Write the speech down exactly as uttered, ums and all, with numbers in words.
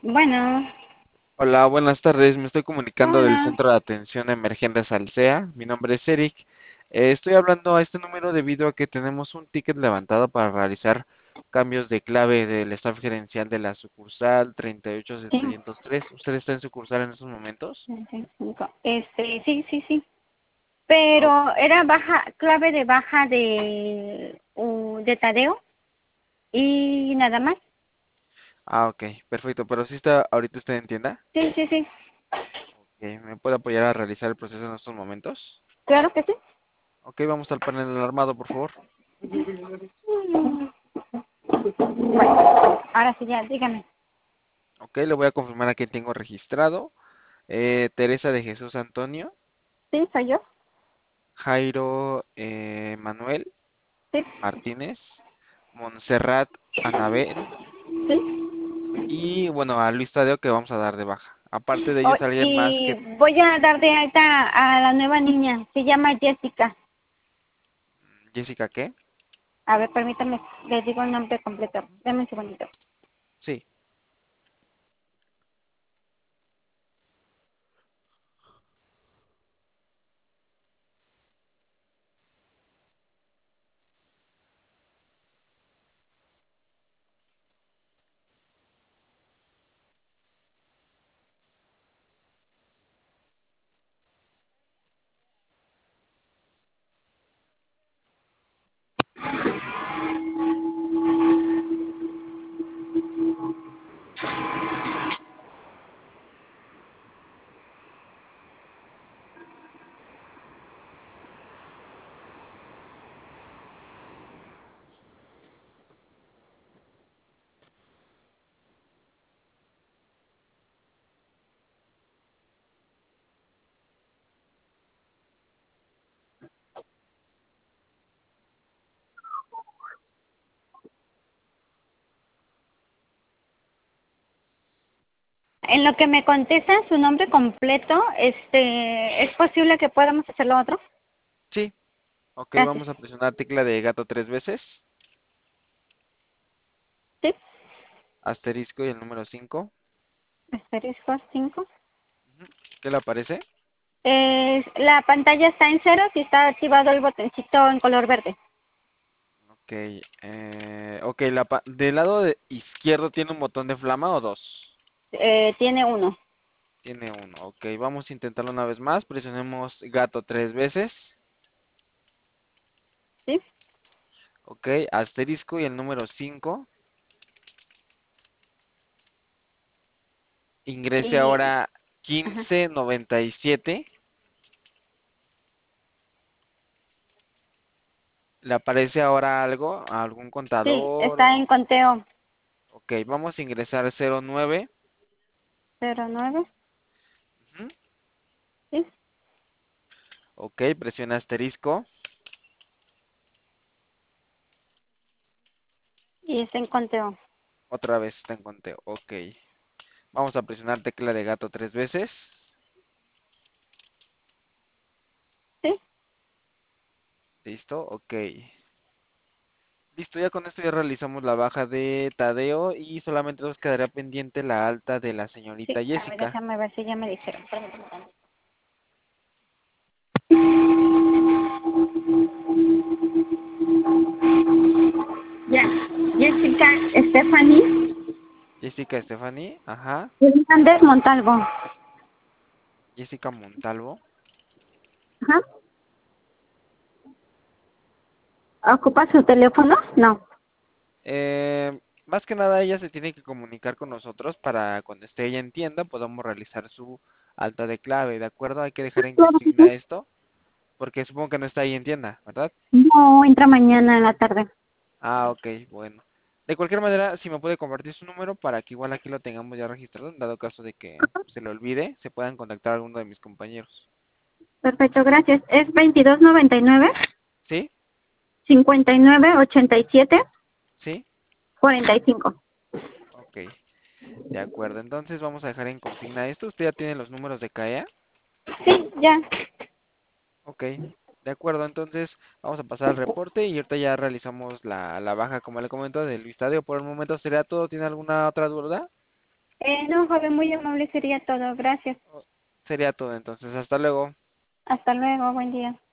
Bueno, Hola, buenas tardes. Me estoy comunicando del hola. Centro de Atención Emergente Salsea. Mi nombre es Eric. Eh, estoy hablando a este número debido a que tenemos un ticket levantado para realizar cambios de clave del staff gerencial de la sucursal Sí, treinta y ocho setecientos tres. ¿Usted está en sucursal en estos momentos? cinco. Este, sí, sí, sí. Oh, Pero era baja, clave de baja de, u- de Tadeo y nada más. ah, ok, perfecto. Pero si está ahorita usted en tienda. Sí, sí, sí. Ok, ¿me puede apoyar a realizar el proceso en estos momentos? Claro que sí. Ok, vamos al panel armado, por favor. Bueno, ahora sí ya, dígame. Ok, le voy a confirmar a quién tengo registrado. Eh, Teresa de Jesús Antonio. Sí, soy yo. Jairo eh, Manuel Sí, Martínez, Montserrat Anabel sí. y bueno, a Luis Tadeo que vamos a dar de baja. Aparte de Oh, ellos, alguien más y que voy a dar de alta a la nueva niña. Se llama Jessica. Jessica, ¿qué? A ver, permítame, les digo el nombre completo. Dame un segundito. Sí. En lo que me contestan su nombre completo, este, ¿es posible que podamos hacer lo otro? Sí. Ok, Gracias. vamos a presionar tecla de gato tres veces, ¿Sí? asterisco y el número cinco. Asterisco cinco. ¿Qué le aparece? Eh, la pantalla está en cero si está activado el botoncito en color verde. Ok, eh, ok, la pa- del lado de izquierdo tiene un botón de flama o dos. Eh, tiene uno. Tiene uno, ok, vamos a intentarlo una vez más, presionemos gato tres veces, ¿Sí? ok, asterisco y el número cinco. Ingrese Y, ahora ajá. quince noventa y siete. ¿Le aparece ahora algo? ¿Algún Sí, contador? está en O... conteo. Ok, vamos a ingresar cero nueve. Cero nueve. Ujú. ¿Sí? Ok, presiona asterisco. Y está en conteo. Otra vez está en conteo. Ok. Vamos a presionar tecla de gato tres veces. ¿Sí? Listo, ok. Listo, ya con esto ya realizamos la baja de Tadeo y solamente nos quedaría pendiente la alta de la Sí. señorita A ver, Jessica. déjame ver si ya me dijeron. Permítame tantito. Ya. Jessica Stephanie Jessica Stephanie, ajá. Hernández Montalvo. Jessica Montalvo. Ajá. ¿Ocupa su teléfono? No. Eh, más que nada ella se tiene que comunicar con nosotros para cuando esté ella en tienda podamos realizar su alta de clave, ¿de acuerdo? Hay que dejar en Claro que consigna sí. esto, porque supongo que no está ahí en tienda, ¿verdad? No, entra mañana en la tarde. Ah, ok, bueno. De cualquier manera, si me puede compartir su número para que igual aquí lo tengamos ya registrado, en dado caso de que se le olvide, se puedan contactar a alguno de mis compañeros. Perfecto, gracias. Es veintidós noventa y nueve, ¿Sí? cincuenta y nueve ochenta y siete, ¿Sí? cuarenta y cinco. Ok, de acuerdo. Entonces vamos a dejar en consigna esto. ¿Usted ya tiene los números de C A E A? Sí, ya. Ok, de acuerdo, entonces vamos a pasar al reporte y ahorita ya realizamos la, la baja, como le comento, del estadio. Por el momento sería todo. ¿Tiene alguna otra duda? Eh, no, joven, muy amable sería todo. Gracias. Sería todo entonces. Hasta luego. Hasta luego. Buen día.